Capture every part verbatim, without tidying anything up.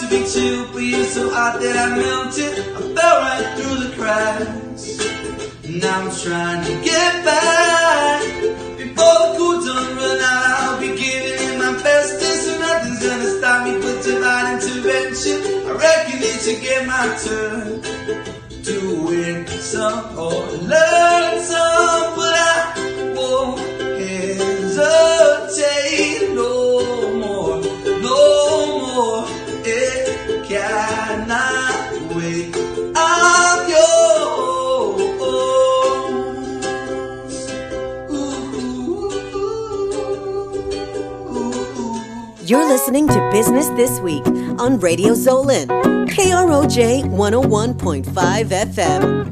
to be too, but you're so hot that I melted. I fell right through the cracks. Now I'm trying to get back. Before the cool don't run out, I'll be giving it my bestest. And nothing's gonna stop me but divine intervention. I reckon it's again my turn to win some or learn some, but I won't hesitate no more, no more. It cannot wait. I'm yours. Ooh, ooh, ooh. You're listening to Business This Week on Radio Zolin, K R O J one oh one point five F M.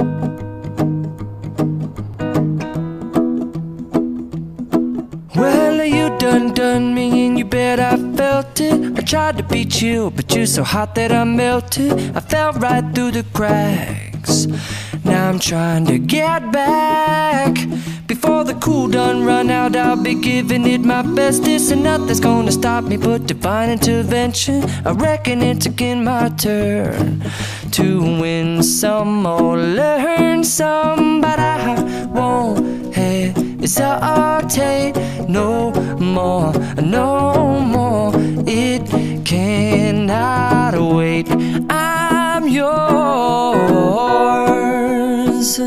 Well, you done done me and you bet I felt it. I tried to beat you, but you're so hot that I melted. I fell right through the cracks. Now I'm trying to get back. Before the cool done run out, I'll be giving it my bestest. And nothing's gonna stop me but divine intervention. I reckon it's again my turn to win some or learn some, but I won't hesitate no more, no more. It cannot wait. I'm yours.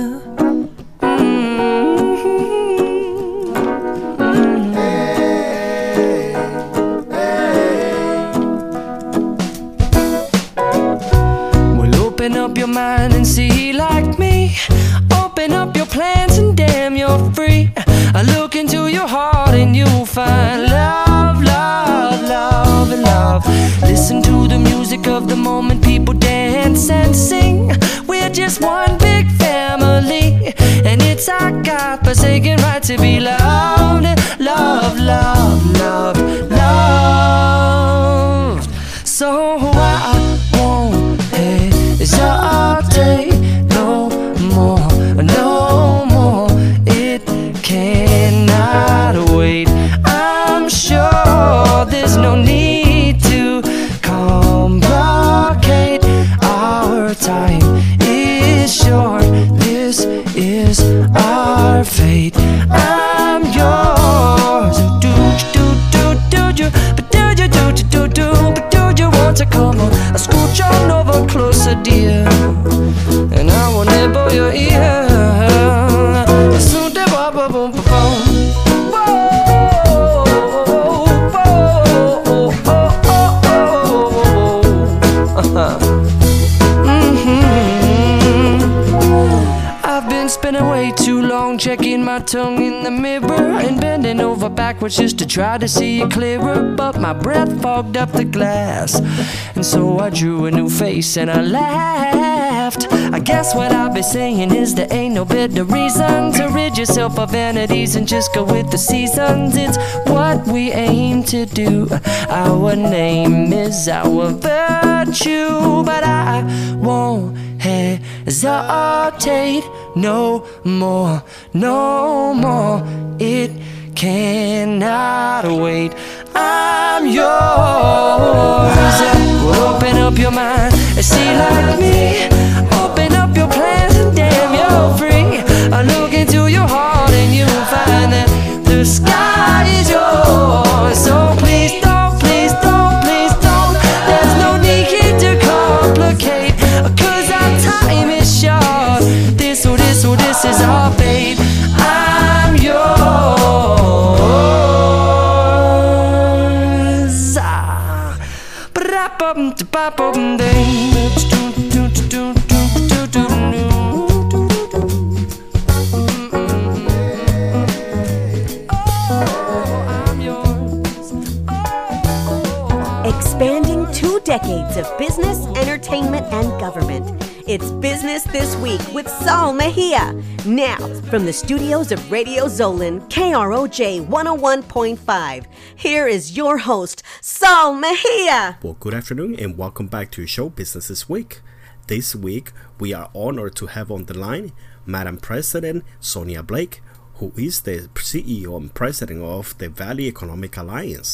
Open up your mind and see like me. Open up your plans and damn, you're free. I look into your heart and you'll find love, love, love, and love. Listen to the music of the moment, people dance and sing. We're just one big family, and it's our God-forsaken right to be loved. Love, love, love, love. So I won't hesitate no more, no more. It cannot wait. I'm sure there's no need to complicate. Our time is short. This is our fate. I'm yours. Do do do do do, but do you do do do, but do you want to come on? I scooch on over closer, dear, and I will nibble your ear. Soon to boom boom boom boom. I've been spending way too long checking my tongue in the mirror and bending over backwards just to try to see it clearer, but my breath fogged up the glass, and so I drew a new face and I laughed. I guess what I'll be saying is there ain't no better reason to rid yourself of vanities and just go with the seasons. It's what we aim to do. Our name is our virtue, but I won't hesitate no more, no more. It cannot wait. I'm yours. Open up your mind and see like me. Open up your plans and damn, you're free. I look into your heart and you'll find that the sky is yours. So please don't, please don't, please don't. There's no need here to complicate, 'cause our time is short. This, oh, this, oh, this is our fate. I'm yours. Ah. Expanding two decades of business, entertainment, and government. It's Business This Week with Saul Mejia. Now, from the studios of Radio Zolin, K R O J one oh one point five, here is your host, Saul Mejia. Well, good afternoon and welcome back to your show, Business This Week. This week, we are honored to have on the line Madam President Sonia Blake, who is the C E O and President of the Valley Economic Alliance.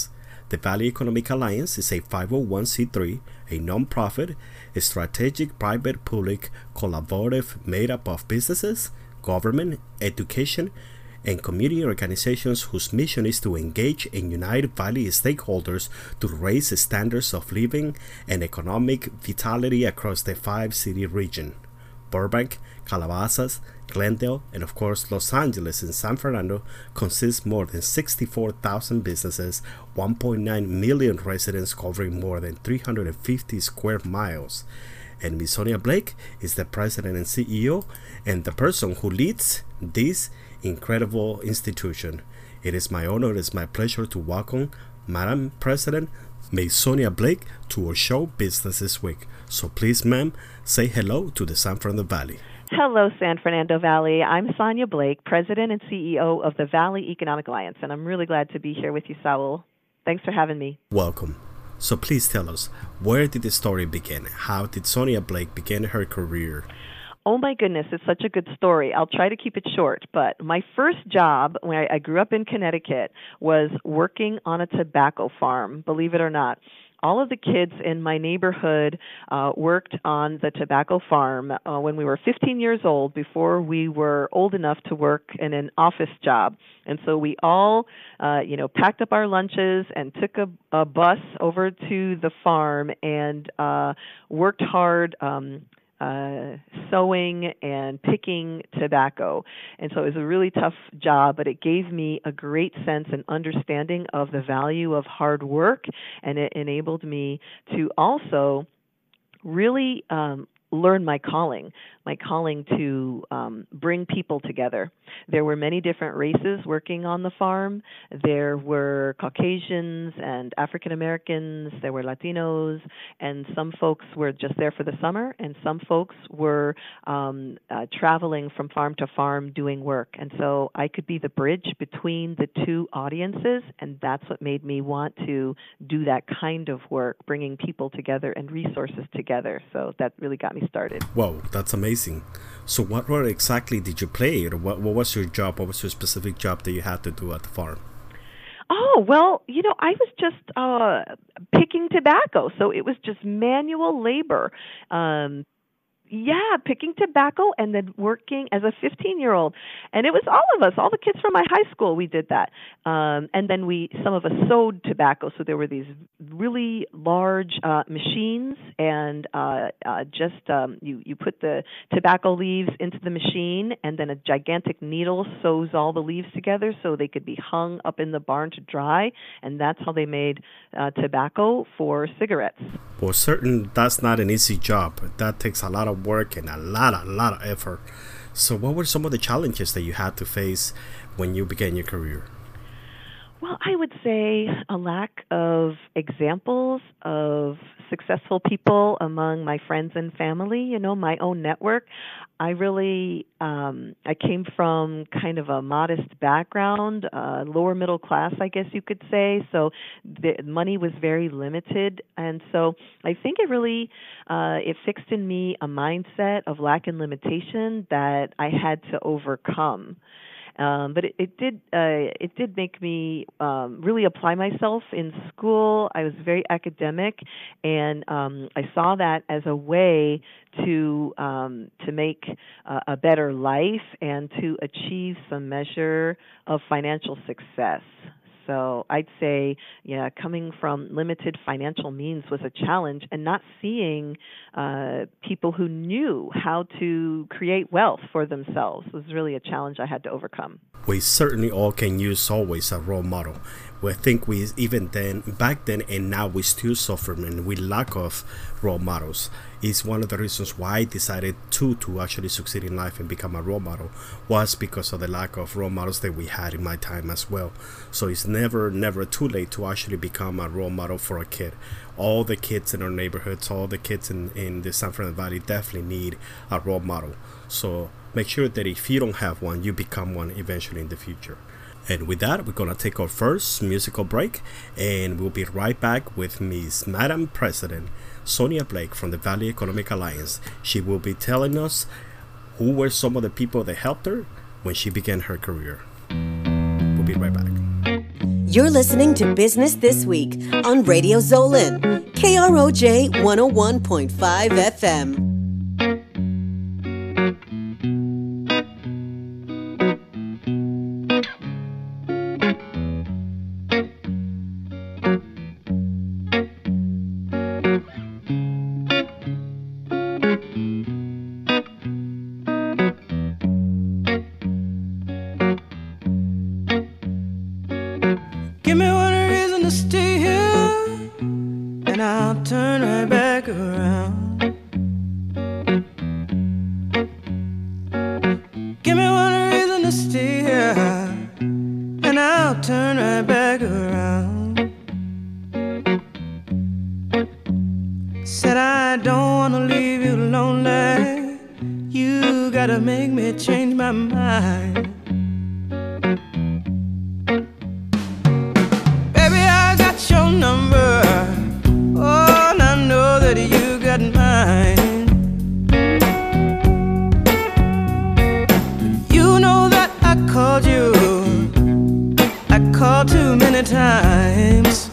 The Valley Economic Alliance is a five oh one c three, a non-profit, a strategic private-public collaborative made up of businesses, government, education, and community organizations whose mission is to engage and unite Valley stakeholders to raise the standards of living and economic vitality across the five-city region. Burbank, Calabasas, Glendale, and of course Los Angeles and San Fernando consist more than sixty-four thousand businesses, one point nine million residents covering more than three hundred fifty square miles. And Miss Sonia Blake is the president and C E O and the person who leads this incredible institution. It is my honor, it is my pleasure to welcome Madam President Miss Sonia Blake to our show Business This Week. So please, ma'am, say hello to the San Fernando Valley. Hello, San Fernando Valley. I'm Sonia Blake, President and C E O of the Valley Economic Alliance, and I'm really glad to be here with you, Saul. Thanks for having me. Welcome. So please tell us, where did the story begin? How did Sonia Blake begin her career? Oh my goodness, it's such a good story. I'll try to keep it short, but my first job when I, I grew up in Connecticut was working on a tobacco farm, believe it or not. All of the kids in my neighborhood uh, worked on the tobacco farm uh, when we were fifteen years old, before we were old enough to work in an office job. And so we all, uh, you know, packed up our lunches and took a, a bus over to the farm and uh, worked hard um uh sowing and picking tobacco. And so it was a really tough job, but it gave me a great sense and understanding of the value of hard work, and it enabled me to also really um learn my calling, my calling to um, bring people together. There were many different races working on the farm. There were Caucasians and African Americans, there were Latinos, and some folks were just there for the summer, and some folks were um, uh, traveling from farm to farm doing work. And so I could be the bridge between the two audiences, and that's what made me want to do that kind of work, bringing people together and resources together. So that really got me started. Wow, that's amazing. So what role exactly did you play? Or what, what was your job? What was your specific job that you had to do at the farm? Oh, well, you know, I was just uh, picking tobacco. So it was just manual labor. Um, Yeah, picking tobacco and then working as a fifteen-year-old. And it was all of us, all the kids from my high school, we did that. Um, and then we, some of us sowed tobacco. So there were these really large uh, machines, and uh, uh, just um, you, you put the tobacco leaves into the machine, and then a gigantic needle sews all the leaves together so they could be hung up in the barn to dry. And that's how they made uh, tobacco for cigarettes. Well, certain that's not an easy job. That takes a lot of work and a lot, a lot of effort. So what were some of the challenges that you had to face when you began your career? Well, I would say a lack of examples of successful people among my friends and family, you know, my own network. I really, um, I came from kind of a modest background, uh, lower middle class, I guess you could say. So the money was very limited. And so I think it really, uh, it fixed in me a mindset of lack and limitation that I had to overcome. Um, but it, it did uh, it did make me um, really apply myself in school. I was very academic, and um, I saw that as a way to um, to make uh, a better life and to achieve some measure of financial success. So I'd say, yeah, coming from limited financial means was a challenge, and not seeing uh, people who knew how to create wealth for themselves was really a challenge I had to overcome. We certainly all can use always a role model. We think we, even then, back then and now, we still suffer and we lack of role models. It's one of the reasons why I decided to, to actually succeed in life and become a role model, was because of the lack of role models that we had in my time as well. So it's never, never too late to actually become a role model for a kid. All the kids in our neighborhoods, all the kids in, in the San Fernando Valley definitely need a role model. So make sure that if you don't have one, you become one eventually in the future. And with that, we're going to take our first musical break, and we'll be right back with Miss Madam President Sonia Blake from the Valley Economic Alliance. She will be telling us who were some of the people that helped her when she began her career. We'll be right back. You're listening to Business This Week on Radio Zolin, K R O J one oh one point five F M. Give me one reason to stay here, and I'll turn right back around. Give me one reason to stay here, and I'll turn right back around. Said I don't wanna leave you lonely. You gotta make me change my mind. Your number, oh, and I know that you got mine. You know that I called you, I called too many times.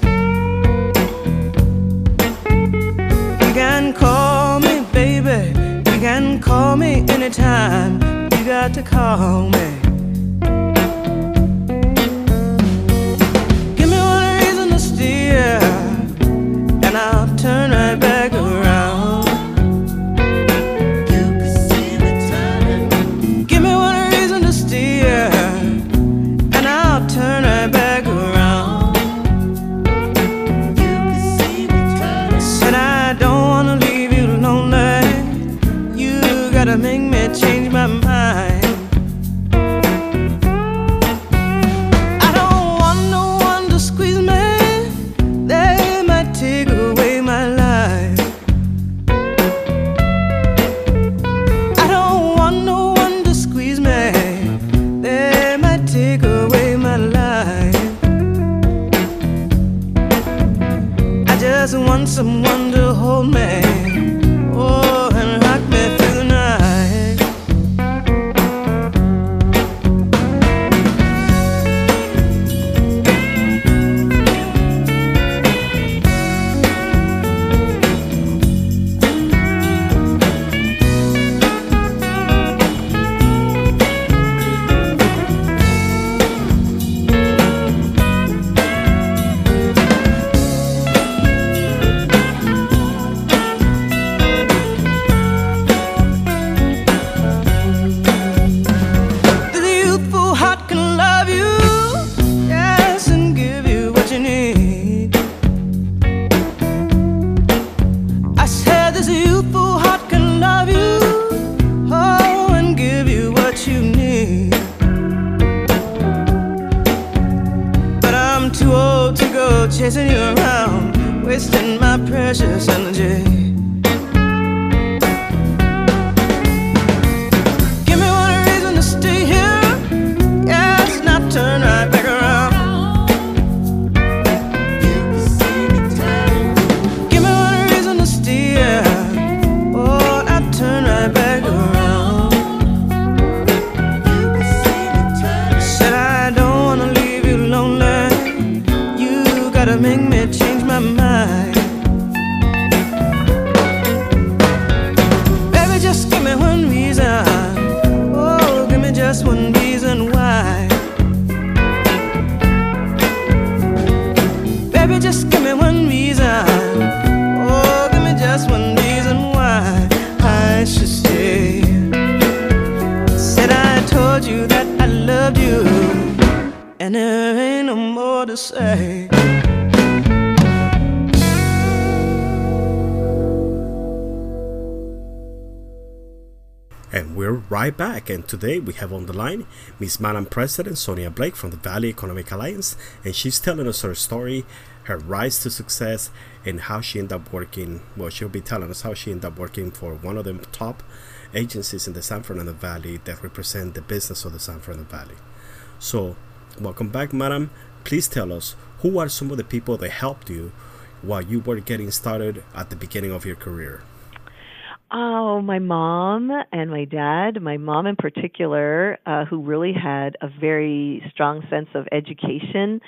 You can call me, baby, you can call me anytime. You got to call me. And I'll turn right back around. You can see me turning. Give me one reason to stay here, and I'll turn right back around. You can see me turning. Said I don't wanna leave you lonely. You gotta make me change my mind. Want someone to hold me, oh, and rock me through the night. Chasing you around, wasting my precious energy. Give me one reason to stay here, yes, and I'll turn right back around. You can see me turning. Give me one reason to stay here, oh, and I'll turn right back around. You can see me turning. Said I don't wanna leave you lonely. Gotta make me change my mind. Baby, just give me one reason. Oh, give me just one reason why. Baby, just give me one reason. Oh, give me just one reason why I should stay. Said I told you that I loved you, and there ain't no more to say. And we're right back, and today we have on the line Miss Madam President Sonia Blake from the Valley Economic Alliance, and she's telling us her story, her rise to success, and how she ended up working, well, she'll be telling us how she ended up working for one of the top agencies in the San Fernando Valley that represent the business of the San Fernando Valley. So, welcome back, Madam. Please tell us, who are some of the people that helped you while you were getting started at the beginning of your career? Oh, my mom and my dad, my mom in particular, uh, who really had a very strong sense of education.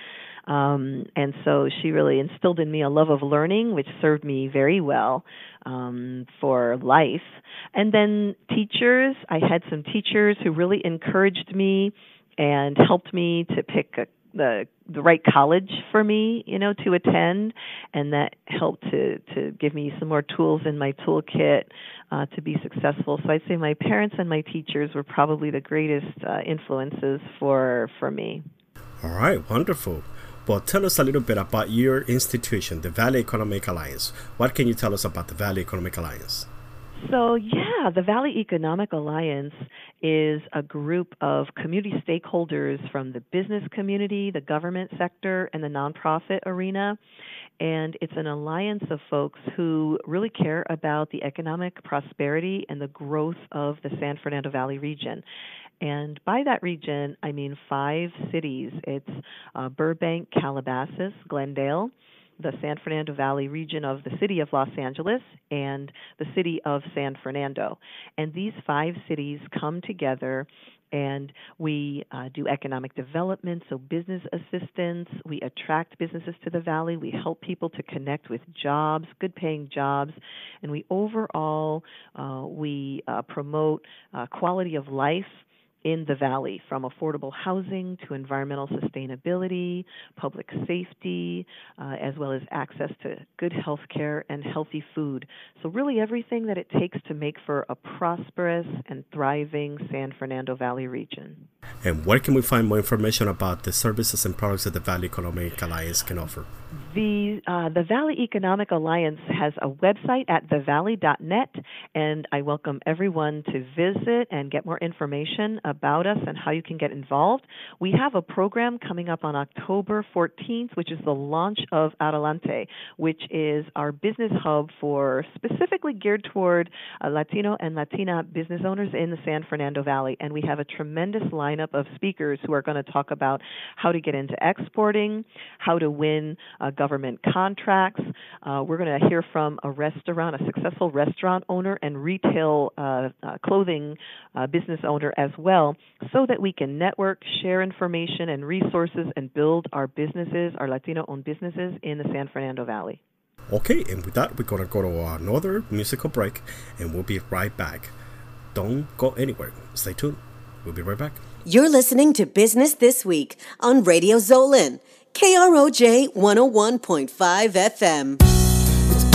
Um, and so she really instilled in me a love of learning, which served me very well um, for life. And then teachers, I had some teachers who really encouraged me and helped me to pick a, the the right college for me, you know, to attend, and that helped to to give me some more tools in my toolkit uh, to be successful. So I'd say my parents and my teachers were probably the greatest uh, influences for for me. All right, wonderful. Well, tell us a little bit about your institution, the Valley Economic Alliance. What can you tell us about the Valley Economic Alliance? So, yeah, the Valley Economic Alliance is a group of community stakeholders from the business community, the government sector, and the nonprofit arena. And it's an alliance of folks who really care about the economic prosperity and the growth of the San Fernando Valley region. And by that region, I mean five cities. It's uh, Burbank, Calabasas, Glendale, the San Fernando Valley region of the city of Los Angeles, and the city of San Fernando. And these five cities come together, and we uh, do economic development, so business assistance. We attract businesses to the valley. We help people to connect with jobs, good-paying jobs. And we overall, uh, we uh, promote uh, quality of life in the valley, from affordable housing to environmental sustainability, public safety, uh, as well as access to good health care and healthy food. So really everything that it takes to make for a prosperous and thriving San Fernando Valley region. And where can we find more information about the services and products that the Valley Economic Alliance can offer? The uh, the Valley Economic Alliance has a website at the valley dot net, and I welcome everyone to visit and get more information about us and how you can get involved. We have a program coming up on October fourteenth, which is the launch of Adelante, which is our business hub for specifically geared toward uh, Latino and Latina business owners in the San Fernando Valley. And we have a tremendous lineup of speakers who are going to talk about how to get into exporting, how to win uh, government contracts. Uh, we're going to hear from a restaurant, a successful restaurant owner and retail uh, uh, clothing uh, business owner as well, so that we can network, share information and resources, and build our businesses, our Latino-owned businesses in the San Fernando Valley. Okay, and with that, we're going to go to another musical break, and we'll be right back. Don't go anywhere. Stay tuned. We'll be right back. You're listening to Business This Week on Radio Zolin, K R O J one oh one point five F M. It's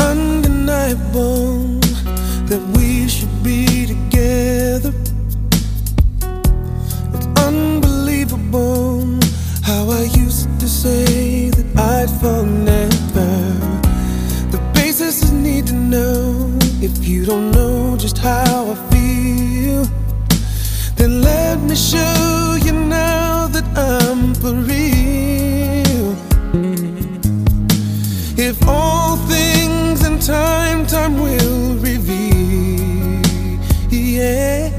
undeniable that we should be together. It's unbelievable how I used to say that I'd fall never. The basis is need to know. If you don't know just how I feel, then let me show you now that I'm for real. If all things in time, time will reveal. Yeah.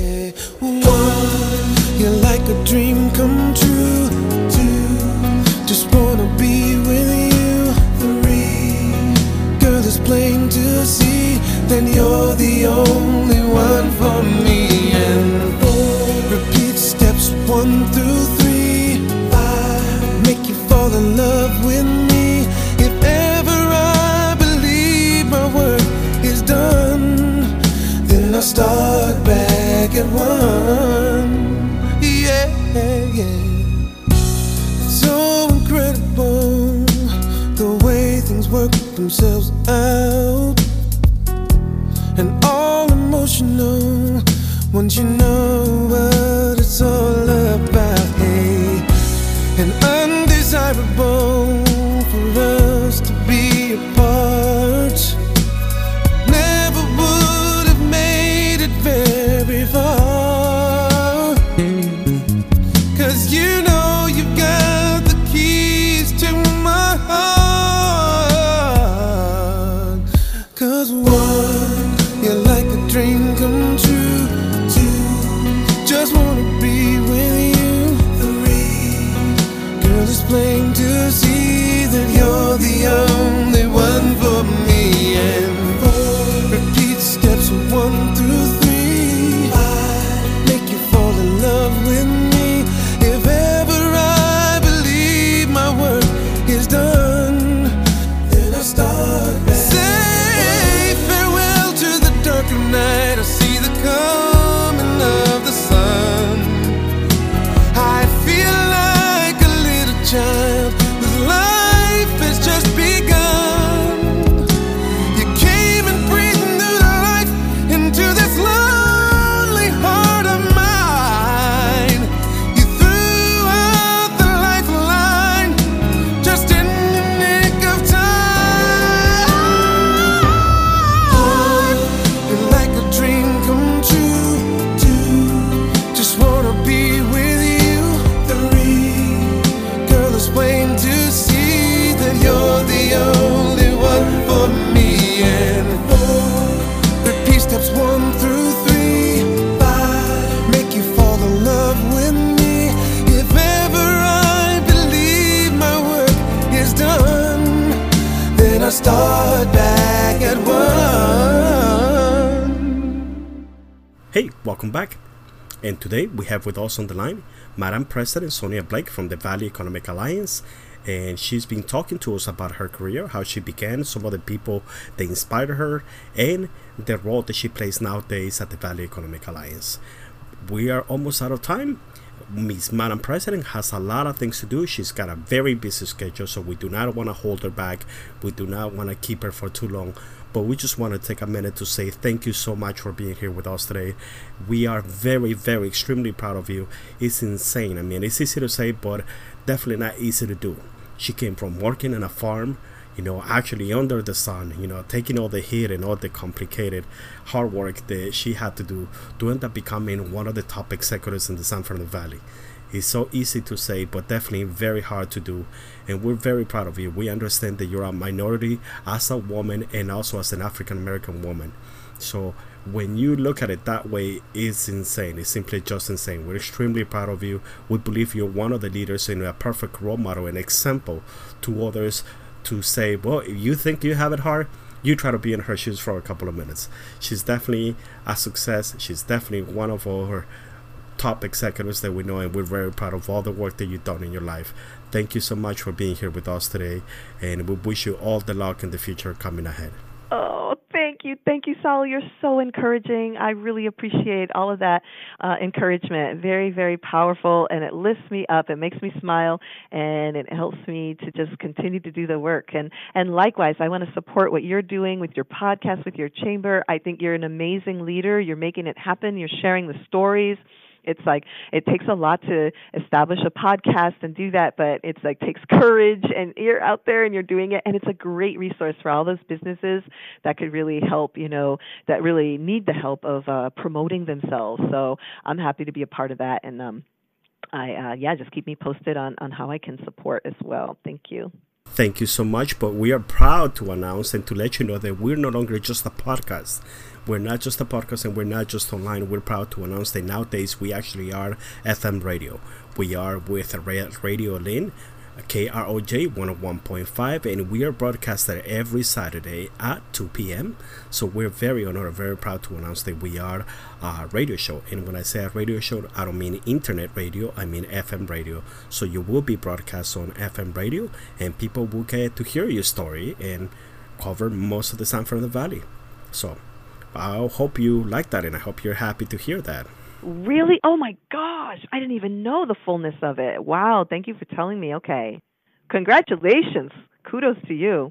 One, you're like a dream come true. Two, just wanna be with you. Three, girl, it's plain to see that you're the only one for me. And four, repeat steps one through three. Five, make you fall in love with me. If ever I believe my work is done, then I'll start back at one. Yeah, yeah. It's so incredible the way things work themselves out, and all emotional once you know what it's all about. Hey, and undesirable for us to be apart. Never would have made it very far, 'cause you know you've got the keys to my heart. 'Cause one, you're like a dream come true. Two, just wanna be with you. Three, girl, it's plain to see that you're the only one for me. And four, repeat steps one through three. Five, make you fall in love with me. If ever I believe my work Hey, welcome back. And today we have with us on the line Madam President Sonia Blake from the Valley Economic Alliance. And she's been talking to us about her career, how she began, some of the people that inspired her, and the role that she plays nowadays at the Valley Economic Alliance. We are almost out of time. Miss Madam President has a lot of things to do. She's got a very busy schedule, so we do not want to hold her back. We do not want to keep her for too long. But we just want to take a minute to say thank you so much for being here with us today. We are very, very, extremely proud of you. It's insane. I mean, it's easy to say, but definitely not easy to do. She came from working on a farm, you know, actually under the sun, you know, taking all the heat and all the complicated hard work that she had to do to end up becoming one of the top executives in the San Fernando Valley. It's so easy to say, but definitely very hard to do. And we're very proud of you. We understand that you're a minority as a woman and also as an African American woman. So when you look at it that way, it's insane. It's simply just insane. We're extremely proud of you. We believe you're one of the leaders and a perfect role model and example to others to say, well, if you think you have it hard, you try to be in her shoes for a couple of minutes. She's definitely a success. She's definitely one of our top executives that we know, and we're very proud of all the work that you've done in your life. Thank you so much for being here with us today, and we wish you all the luck in the future coming ahead. Oh, thank you. Thank you, Saul. You're so encouraging. I really appreciate all of that uh, encouragement. Very, very powerful, and it lifts me up. It makes me smile, and it helps me to just continue to do the work. And, and likewise, I want to support what you're doing with your podcast, with your chamber. I think you're an amazing leader. You're making it happen. You're sharing the stories. It's like it takes a lot to establish a podcast and do that, but it's like takes courage, and you're out there and you're doing it, and it's a great resource for all those businesses that could really help, you know, that really need the help of uh, promoting themselves. So I'm happy to be a part of that, and um, I uh, yeah, just keep me posted on on how I can support as well. Thank you. Thank you so much, but we are proud to announce and to let you know that we're no longer just a podcast. We're not just a podcast and we're not just online. We're proud to announce that nowadays we actually are F M radio. We are with Radio Lynn, K R O J one oh one point five, and we are broadcasted every Saturday at two p.m. So we're very honored and very proud to announce that we are a radio show. And when I say a radio show, I don't mean internet radio, I mean F M radio. So you will be broadcast on F M radio, and people will get to hear your story and cover most of the San Fernando Valley. So I hope you like that, and I hope you're happy to hear that. Really? Oh my gosh, I didn't even know the fullness of it. Wow, thank you for telling me. Okay. Congratulations. Kudos to you.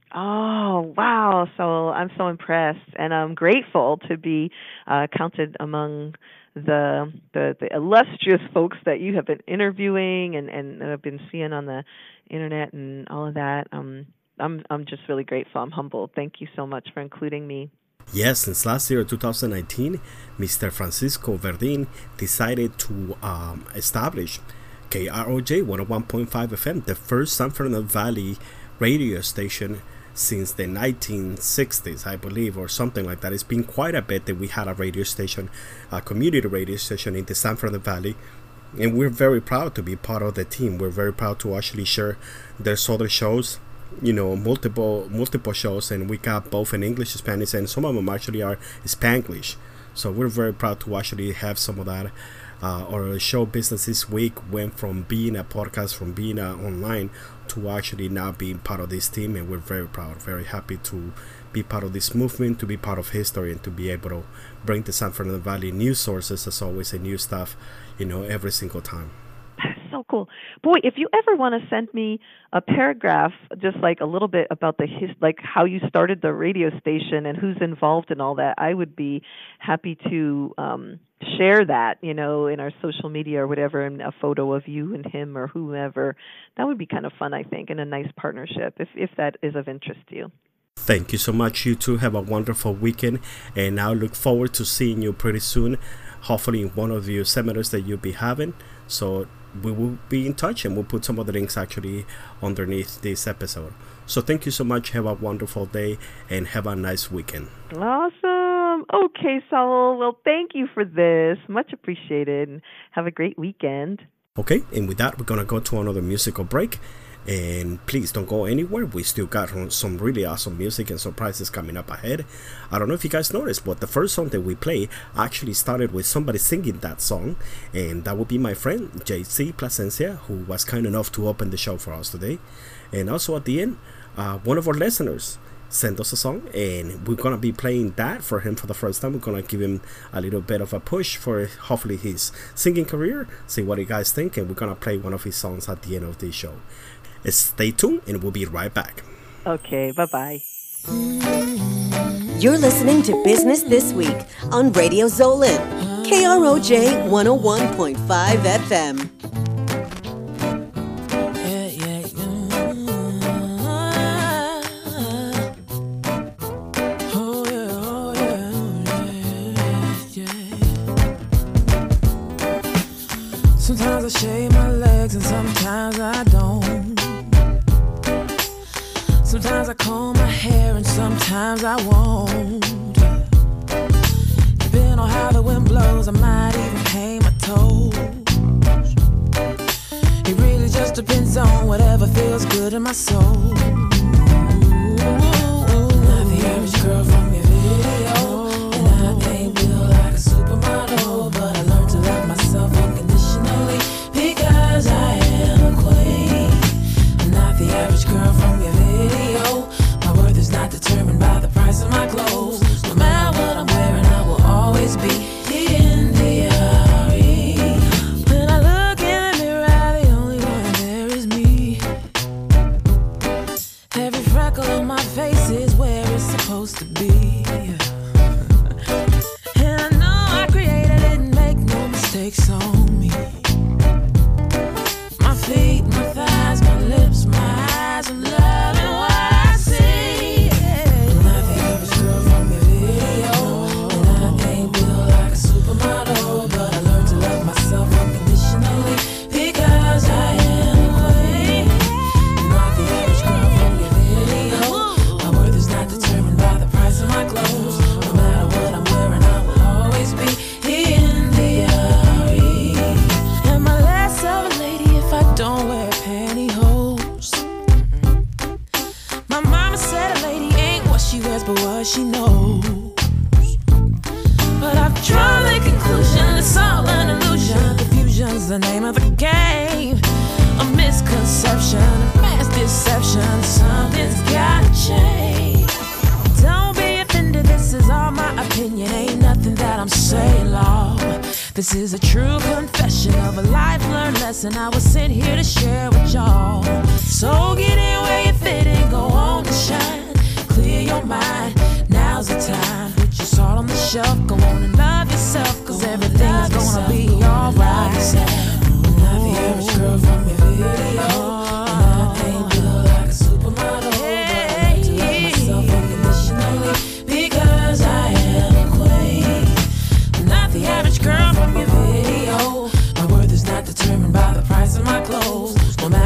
Oh, wow. So I'm so impressed, and I'm grateful to be uh, counted among the, the the illustrious folks that you have been interviewing and, and have been seeing on the internet and all of that. Um, I'm I'm just really grateful. I'm humbled. Thank you so much for including me. Yes, since last year, two thousand nineteen, Mister Francisco Verdin decided to um, establish K R O J one oh one point five F M, the first San Fernando Valley radio station since the nineteen sixties, I believe, or something like that. It's been quite a bit that we had a radio station, a community radio station in the San Fernando Valley. And we're very proud to be part of the team. We're very proud to actually share there's other shows, you know, multiple multiple shows, and we got both in English, Spanish, and some of them actually are Spanglish. So we're very proud to actually have some of that. Uh, our show Business This Week went from being a podcast, from being uh, online, to actually now being part of this team, and we're very proud, very happy to be part of this movement, to be part of history, and to be able to bring the San Fernando Valley news sources, as always, and new stuff, you know, every single time. That's so cool. Boy, if you ever want to send me a paragraph, just like a little bit about the his, like how you started the radio station and who's involved in all that, I would be happy to um, share that, you know, in our social media or whatever, and a photo of you and him or whomever. That would be kind of fun, I think, and a nice partnership if, if that is of interest to you. Thank you so much. You two have a wonderful weekend, and I look forward to seeing you pretty soon, hopefully in one of your seminars that you'll be having. So we will be in touch, and we'll put some of the links actually underneath this episode. So thank you so much. Have a wonderful day, and have a nice weekend. Awesome. Okay, Saul. Well, thank you for this. Much appreciated. And have a great weekend. Okay, and with that, we're going to go to another musical break. And please don't go anywhere. We still got some really awesome music and surprises coming up ahead. I don't know if you guys noticed, but the first song that we play actually started with somebody singing that song, and that would be my friend J C Plasencia, who was kind enough to open the show for us today. And also at the end, uh, one of our listeners sent us a song, and we're gonna be playing that for him for the first time. We're gonna give him a little bit of a push for hopefully his singing career, see what you guys think, and we're gonna play one of his songs at the end of the show. Stay tuned, and we'll be right back. Okay, bye-bye. You're listening to Business This Week on Radio Zolan, K R O J one oh one point five F M. Sometimes I shave my legs and sometimes I don't. Sometimes I comb my hair and sometimes I won't. Depending on how the wind blows, I might even paint my toes. It really just depends on whatever feels good in my soul. Not the average girl from your video, and I ain't built like a supermodel, but I learned to love myself unconditionally because I am a queen. I'm not the average girl from your video. My worth is not determined by the price of my clothes. No matter what I'm wearing, I will always be in the R E. When I look in the mirror, the only one there is me. Every freckle on my face is where it's supposed to be. And I know I created it and make no mistakes on me. My feet, my thighs, my lips, my eyes, I'm loving what I see. I'm not the average girl from your video, and I ain't built like a supermodel, but I learned to love myself unconditionally because I am a queen. I'm not the average girl from your video. My worth is not determined by the price of my clothes. No matter what I'm wearing, I will always be in the R E. Am I less of a lady if I don't wear pantyhose? My mama said a lady ain't what she wears but what she knows. But I've drawn the conclusion it's all an illusion. Confusion's the name of the game. A misconception, a mass deception. Something's gotta change. Don't be offended, this is all my opinion. Ain't nothing that I'm saying, Lord. This is a true confession of a life-learned lesson I was sent here to share with y'all. So get in where you fit and go on and shine. Clear your mind, now's the time. Put your salt on the shelf, go on and love yourself, cause everything's gonna be alright. I'm not the average girl from your video, and I ain't built like a supermodel, but I learned to love myself unconditionally because I am a queen. I'm not the average girl from your video. My worth is not determined by the price of my clothes. No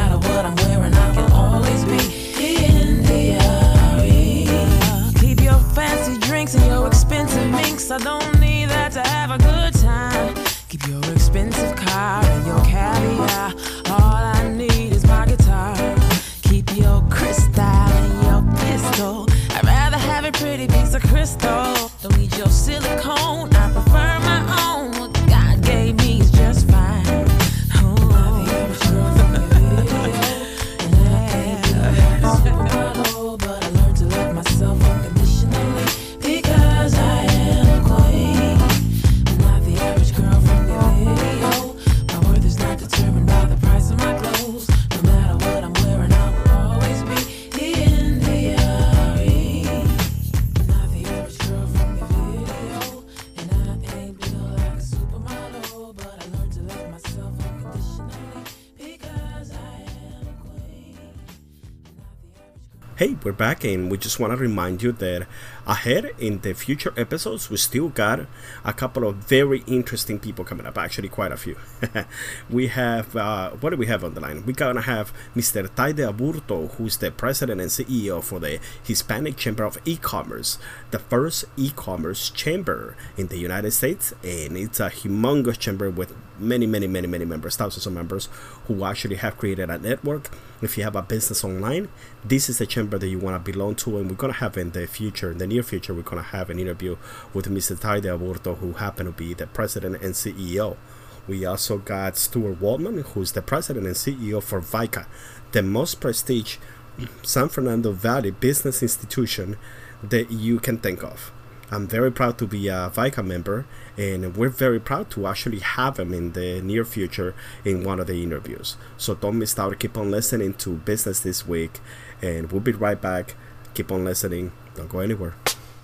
Hey, we're back, and we just want to remind you that ahead in the future episodes, we still got a couple of very interesting people coming up. Actually, quite a few. We have, uh, what do we have on the line? We're going to have Mister Ty de Aburto, who's the president and C E O for the Hispanic Chamber of E-Commerce, the first e-commerce chamber in the United States, and it's a humongous chamber with many, many, many, many members, thousands of members who actually have created a network. If you have a business online, this is the chamber that you want to belong to, and we're going to have in the future, in the near future, we're going to have an interview with Mister Ty de Aburto, who happened to be the president and C E O. We also got Stuart Waldman, who's the president and C E O for VICA, the most prestigious San Fernando Valley business institution that you can think of. I'm very proud to be a VICA member, and we're very proud to actually have him in the near future in one of the interviews. So don't miss out. Keep on listening to Business This Week, and we'll be right back. Keep on listening. Don't go anywhere.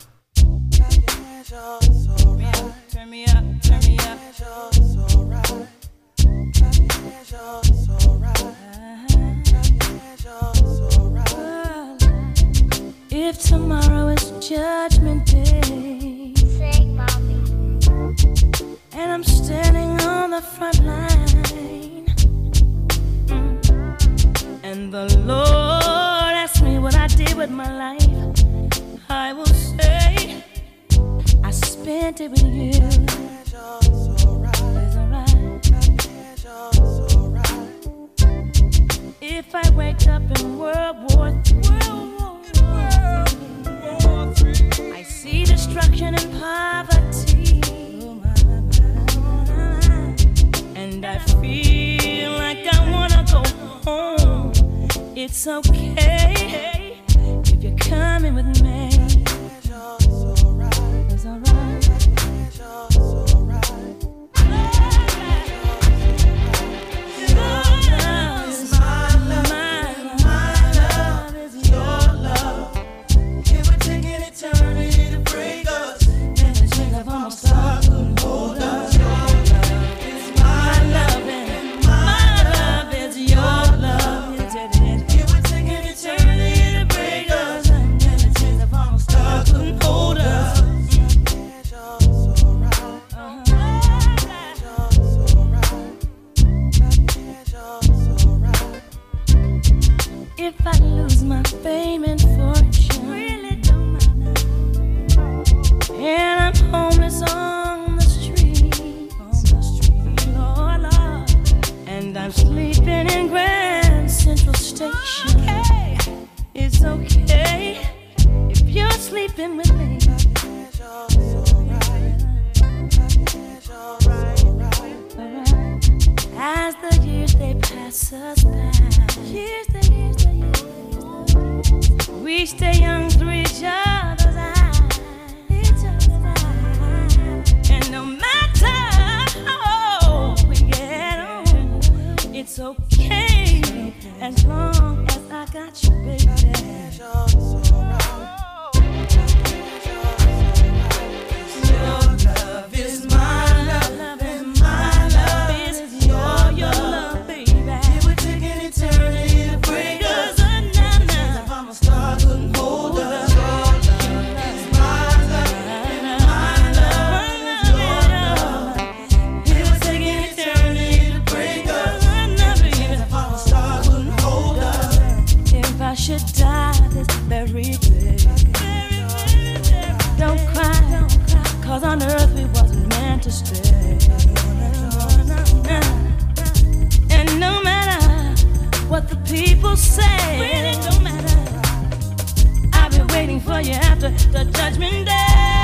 Turn me up, turn me up. If tomorrow is Judgment Day, Sing, mommy. and I'm standing on the front line, mm, and the Lord asks me what I did with my life, I will say I spent it with you. It's alright. If I wake up in World War Three, I see destruction and poverty, and I feel like I wanna go home. It's okay if you're coming with me. It's alright. It's alright. If I lose my fame and fortune, really don't matter, and I'm homeless on the street, on the street, Lord, Lord, and I'm sleeping in Grand Central Station, okay. It's okay if you're sleeping with me. As the years they pass us by, years the years the years, we stay young through each other's eyes, each other's eyes. And no matter how we get on, it's okay as long as I got you, baby. Your love is my love. I should die this very day. Don't cry, don't cry, cause on earth we wasn't meant to stay. And no matter what the people say, really don't matter, I've been waiting for you after the judgment day.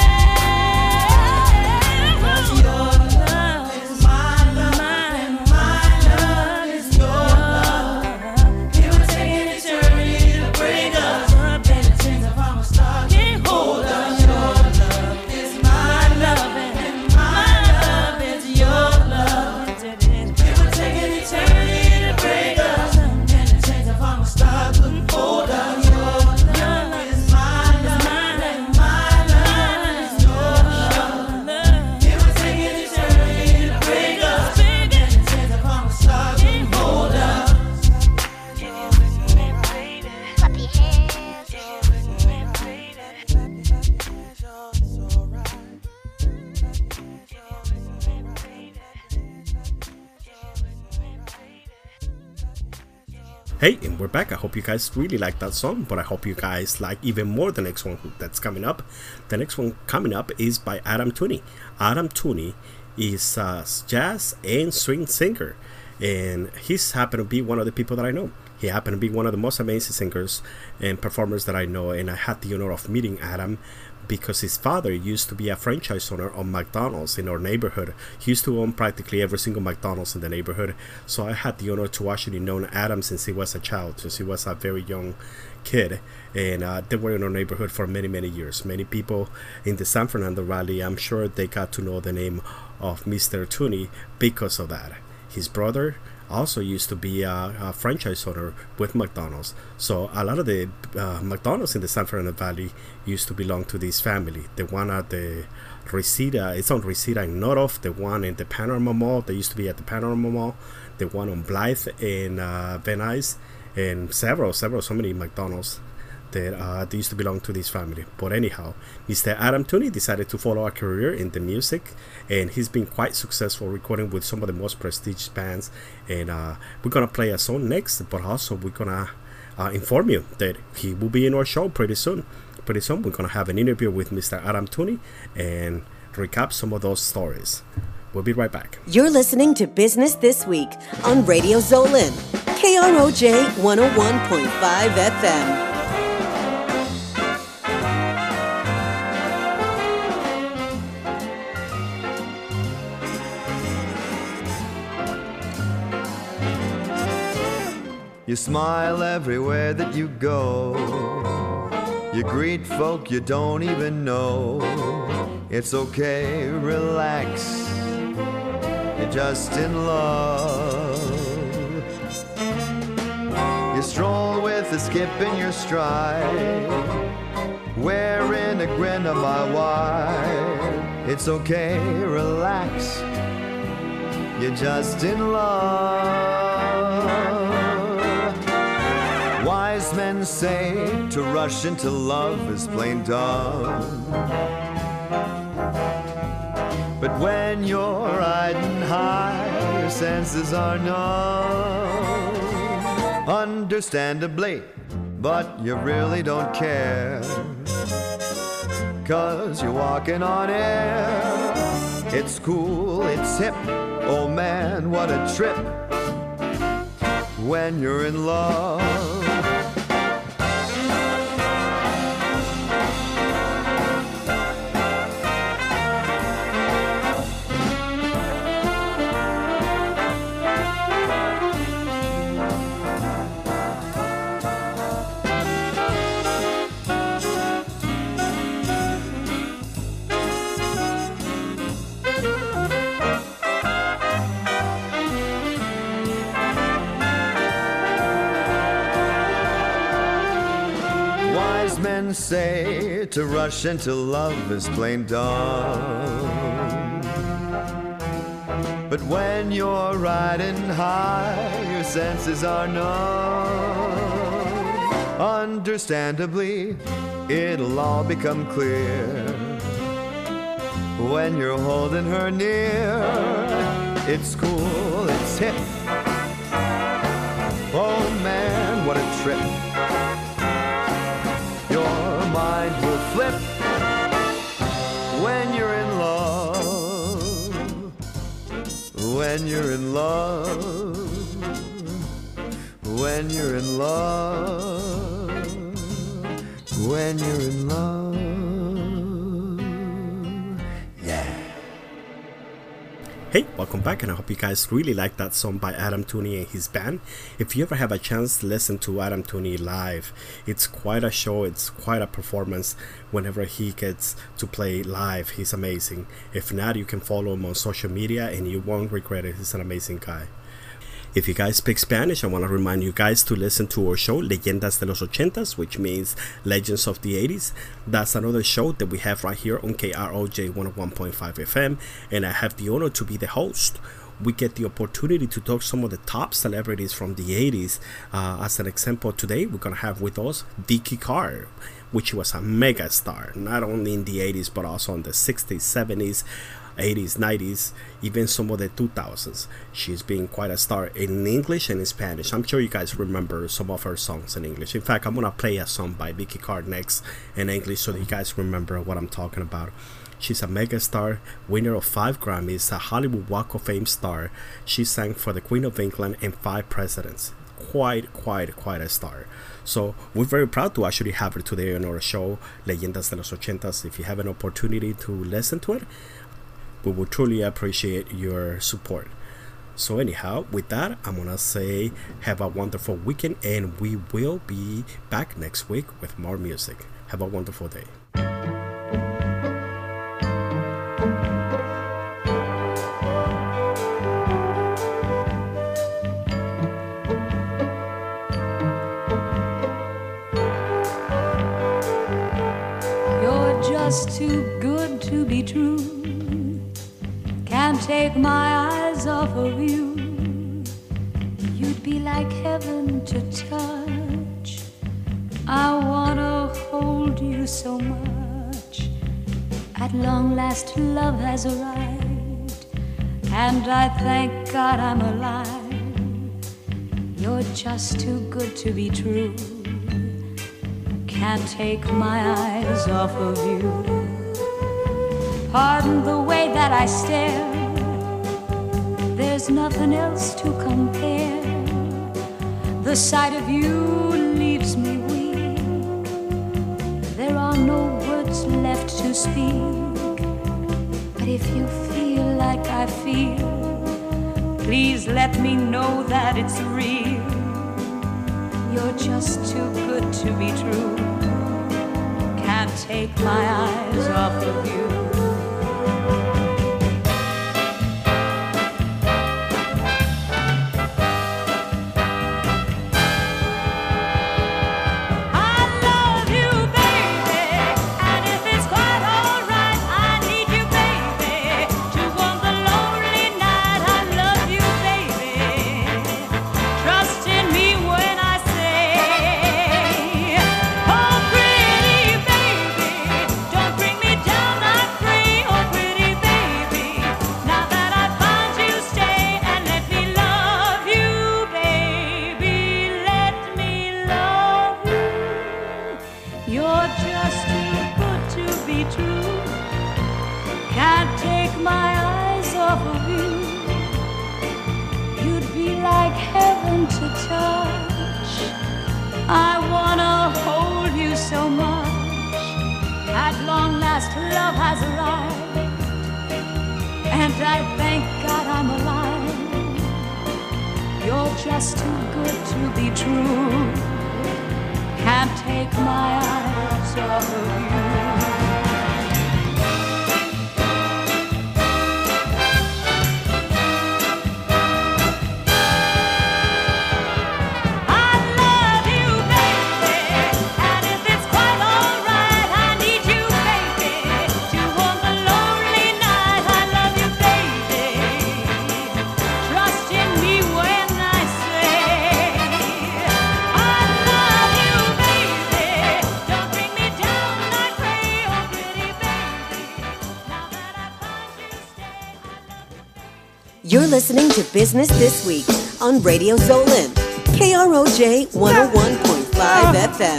Cause your love is my love, and my love is your love. It would take an eternity to break us, and change if I'm a star. Can't hold us. Your love is my love, and my love is your love. It would take an eternity to break us, and change if I'm a star. Couldn't hold us. Your love is my love, and my love. Hey, and we're back. I hope you guys really like that song, but I hope you guys like even more the next one that's coming up. The next one coming up is by Adam Tooney. Adam Tooney is a jazz and swing singer, and he's happened to be one of the people that I know. He happened to be one of the most amazing singers and performers that I know, and I had the honor of meeting Adam because his father used to be a franchise owner on McDonald's in our neighborhood. He used to own practically every single McDonald's in the neighborhood, so I had the honor to actually know Adam since he was a child, since he was a very young kid, and uh, they were in our neighborhood for many many years. Many people in the San Fernando Valley, I'm sure they got to know the name of Mister Tooney because of that. His brother also used to be a, a franchise owner with McDonald's, so a lot of the uh, McDonald's in the San Fernando Valley used to belong to this family. The one at the Reseda, it's on Reseda in Noroff. The one in the Panorama Mall, they used to be at the Panorama Mall. The one on Blythe in uh, Van Nuys, and several, several, so many McDonald's that uh, they used to belong to this family. But anyhow, Mister Adam Tooney decided to follow a career in the music, and he's been quite successful recording with some of the most prestigious bands. And uh, we're gonna play a song next, but also we're gonna uh, inform you that he will be in our show pretty soon. Pretty soon, we're gonna have an interview with Mister Adam Tooney and recap some of those stories. We'll be right back. You're listening to Business This Week on Radio Zolin, K R O J one oh one point five F M. You smile everywhere that you go. You greet folk you don't even know. It's okay, relax. You're just in love. You stroll with a skip in your stride, wearing a grin a mile wide. It's okay, relax. You're just in love. Wise men say to rush into love is plain dumb. But when you're riding high, your senses are numb. Understandably, but you really don't care, 'cause you're walking on air. It's cool, it's hip, oh man, what a trip when you're in love. Say to rush into love is plain dumb. But when you're riding high, your senses are numb. Understandably, it'll all become clear when you're holding her near. It's cool, it's hip. Oh man, what a trip. Your mind will flip when you're in love. When you're in love. When you're in love. When you're in love. Yeah. Hey, welcome back, and I hope you guys really like that song by Adam Tooney and his band. If you ever have a chance to listen to Adam Tooney live, it's quite a show, it's quite a performance whenever he gets to play live. He's amazing. If not, you can follow him on social media and you won't regret it. He's an amazing guy. If you guys speak Spanish, I want to remind you guys to listen to our show, Leyendas de los Ochentas, which means Legends of the eighties. That's another show that we have right here on K R O J one oh one point five F M, and I have the honor to be the host. We get the opportunity to talk some of the top celebrities from the eighties. Uh, as an example, today we're going to have with us Vicky Carr, which was a mega star, not only in the eighties, but also in the sixties, seventies. eighties, nineties, even some of the two thousands. She's been quite a star in English and in Spanish. I'm sure you guys remember some of her songs in English. In fact, I'm going to play a song by Vicky Carr next in English so that you guys remember what I'm talking about. She's a mega star, winner of five Grammys, a Hollywood Walk of Fame star. She sang for the Queen of England and five presidents. Quite, quite, quite a star. So we're very proud to actually have her today on our show, Leyendas de los Ochentas. If you have an opportunity to listen to it, we would truly appreciate your support. So anyhow, with that, I'm gonna say have a wonderful weekend, and we will be back next week with more music. Have a wonderful day. You're just too good to be true. Can't take my eyes off of you. You'd be like heaven to touch. I wanna hold you so much. At long last love has arrived, and I thank God I'm alive. You're just too good to be true. Can't take my eyes off of you. Pardon the way that I stare. There's nothing else to compare. The sight of you leaves me weak. There are no words left to speak. But if you feel like I feel, please let me know that it's real. You're just too good to be true. Can't take my eyes off of you. Love has arrived, and I thank God I'm alive. You're just too good to be true. Can't take my eyes off of you. You're listening to Business This Week on Radio Zolan, K R O J one oh one point five F M.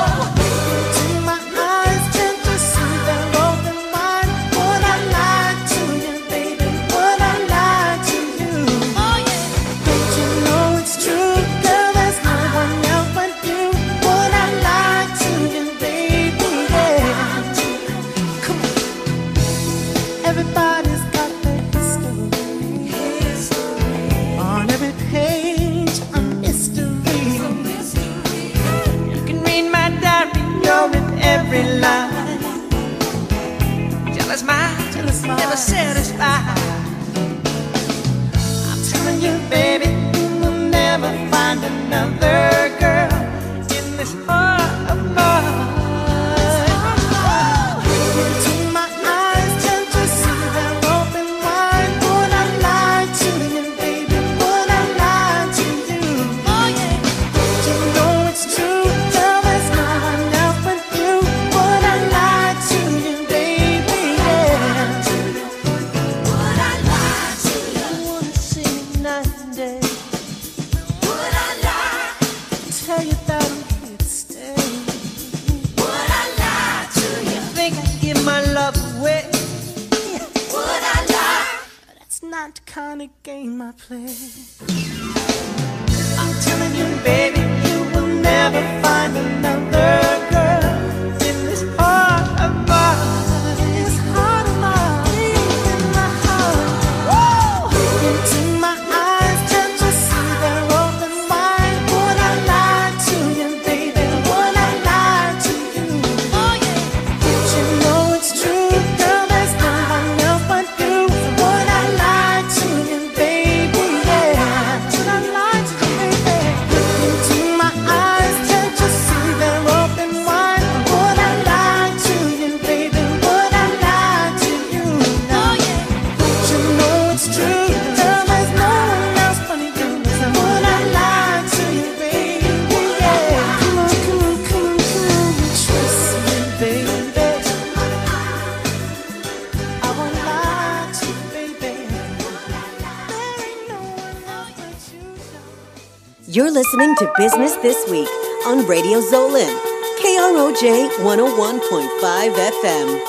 To my eyes, can't you see they're open wide? Would I lie to lie. Jealous mind, jealous mind, never satisfied. I'm telling you, baby, you will never find another girl in this heart of mine. Into my eyes, can't you see they're open wide? Would I lie to you, baby? Would I lie to you? Oh yeah. You know it's true, girl, there's no one else but you. Would I lie to you, baby? Yeah. Would I lie to you? I wanna see you night and day. Would I lie? Tell you that I'm here to stay. Would I lie to you? Think I'd give my love away? Would I lie? That's not the kind of game I play. I'm telling you, baby, you will never find another girl in this heart of mine. This heart of mine, in my heart. Woo! Into my eyes, can't you see they're open wide? Would I lie to you, baby? Would I lie to you? Oh yeah. You know it's true, girl, there's no one else but you. Would I lie to you, baby? Yeah. Would I lie to you, baby? Into my eyes, can't you see they're open wide? Would I lie to you, baby? Would I lie to you? Oh yeah. You know it's true, girl, there's no one else but you. Would I lie to you, baby? Yeah. Come on, come on, come on, come on. Trust me, baby. I won't lie to you, baby. There ain't no one else but you. You're listening to Business This Week on Radio Zolin, K R O J one oh one point five F M.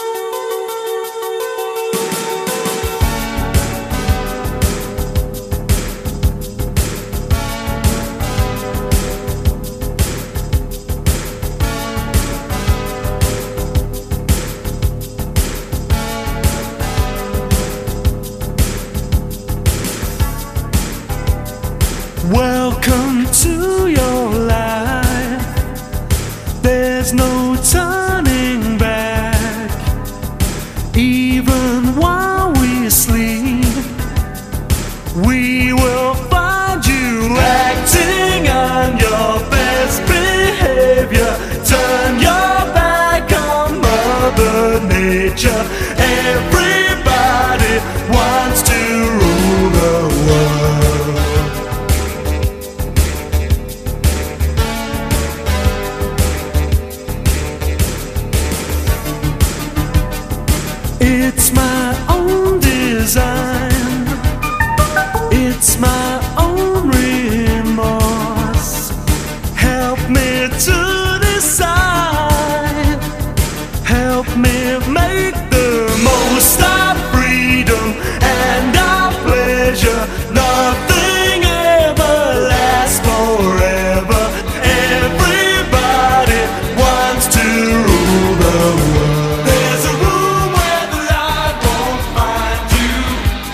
Welcome to your life. There's no turning back. Even while we sleep, we will find you acting on your best behavior. Turn your back on Mother Nature. Everybody wants to rule the world. It's my own design. It's my own remorse. Help me to decide. Help me make the most of freedom and our pleasure. Nothing ever lasts forever. Everybody wants to rule the world. There's a room where the light won't find you.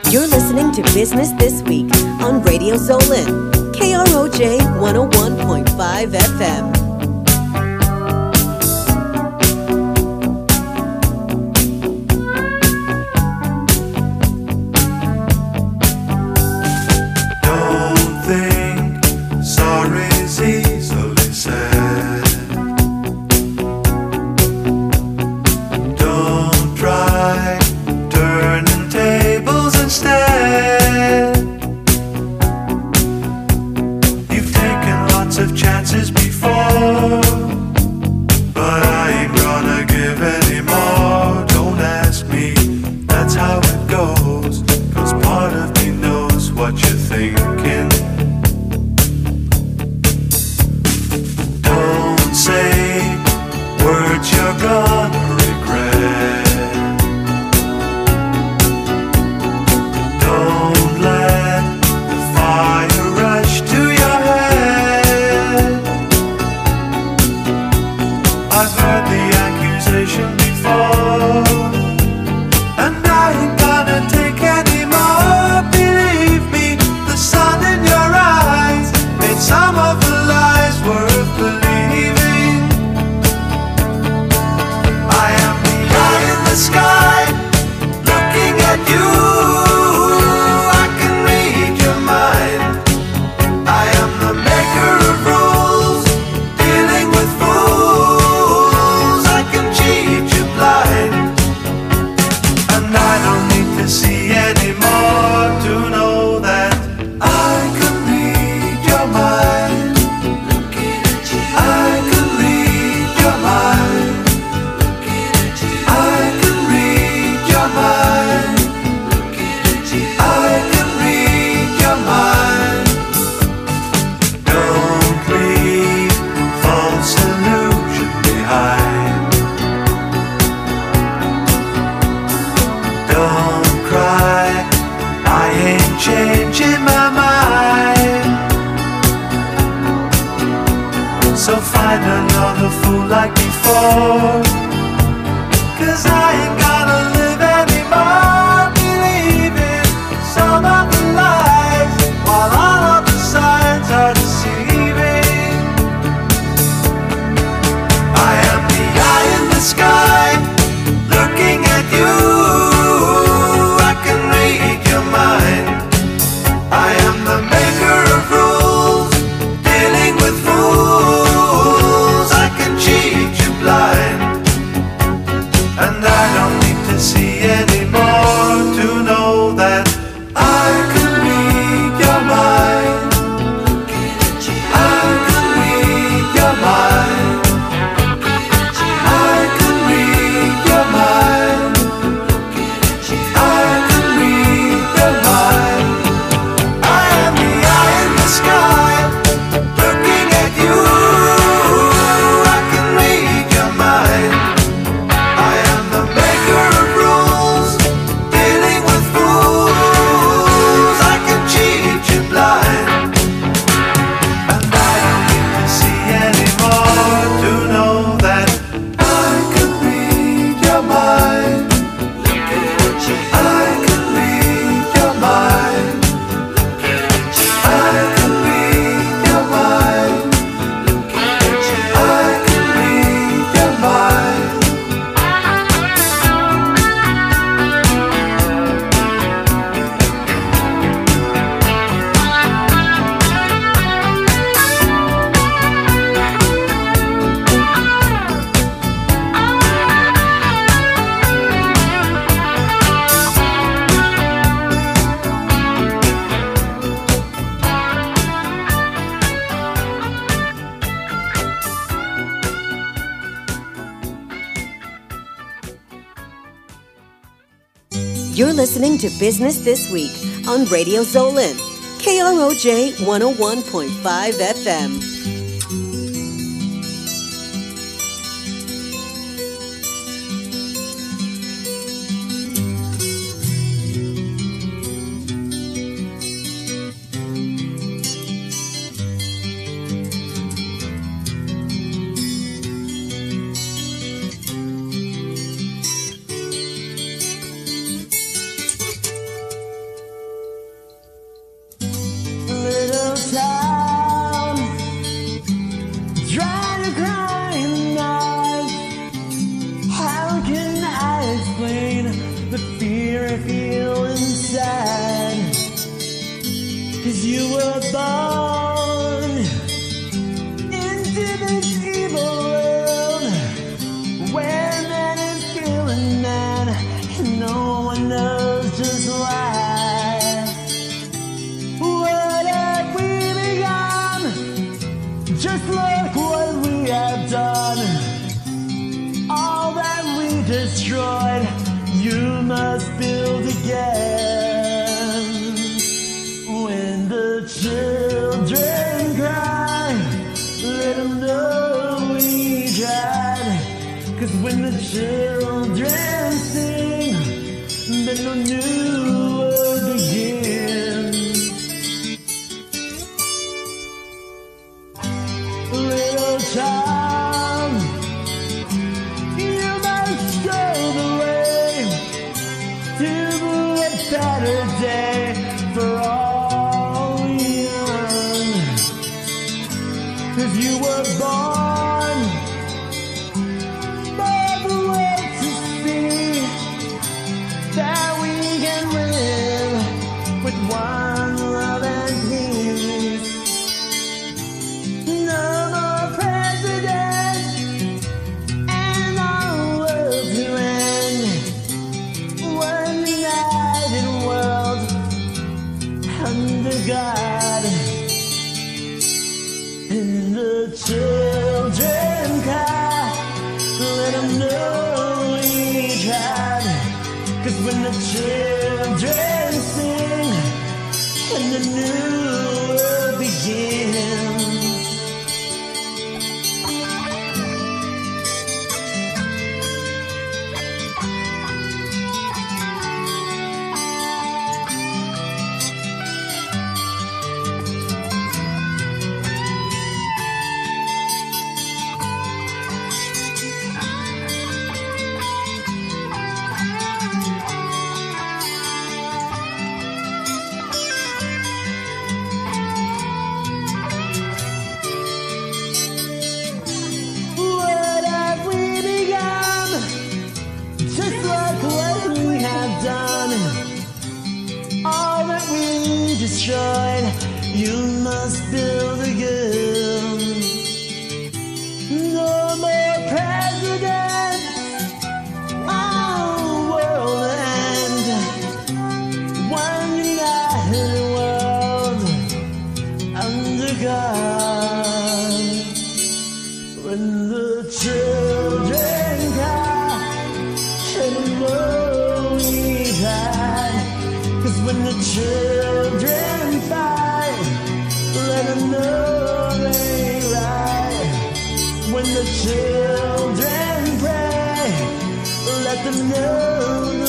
You're listening to Business This Week on Radio Zolin, K R O J one oh one point five F M. Don't think sorry's easily said. Don't try turning tables instead. You've taken lots of chances before, but I ain't gonna give any more. Don't ask me, that's how it goes. Cause part of me knows what you're thinking. Don't say words you're gonna regret. Don't let the fire rush to your head. I've heard the accusation before, and I ain't gonna take any more. Believe me, the sun in your eyes made some of the lies worth believing. I am the eye in the sky, looking at you. I can read your mind. I am the maker of rules, dealing with fools. I can cheat you blind, and I don't need to see anymore to know that I can read your mind. I can read your mind. I can read your mind. I can read your mind. Don't leave false illusion behind. Don't cry, I ain't changing my mind. So find another fool like before, cause I ain't gonna live anymore believing some of the lies, while all of the signs are deceiving. I am the eye in the sky, looking at you. I can read your mind. I am the maker of rules, dealing with fools. I can cheat you blind, and I don't need to see anymore to know that I can read your mind. I can read your mind. I can read your mind. I can read your mind. I am the eye in the sky, looking at you. I can read your mind. I am the maker of rules, dealing with fools. I can cheat you blind, and I don't need to see anymore to know that I can read your mind. I can read your mind. I can read your mind. I can read your mind. You're listening to Business This Week on Radio Zolin, K R O J one oh one point five F M. destroyed, you must build again. When the children cry, let them know we tried. Cause when the children sing, then the new world begins. Little child, you must go the way to a better day for all young. Cause you were born for the world to see that we can live with one love and peace. No more presidents and our world to end. One united world under God. And the children cry, let them know we tried. Cause when the children sing and the new world begins. What have we become? Just like what we have done. All that we destroyed, you must build again. No more presidents, our world end. One united world under God. When the children cry, let them know we tried. Cause when the children fight, let them know they right. When the children pray, let them know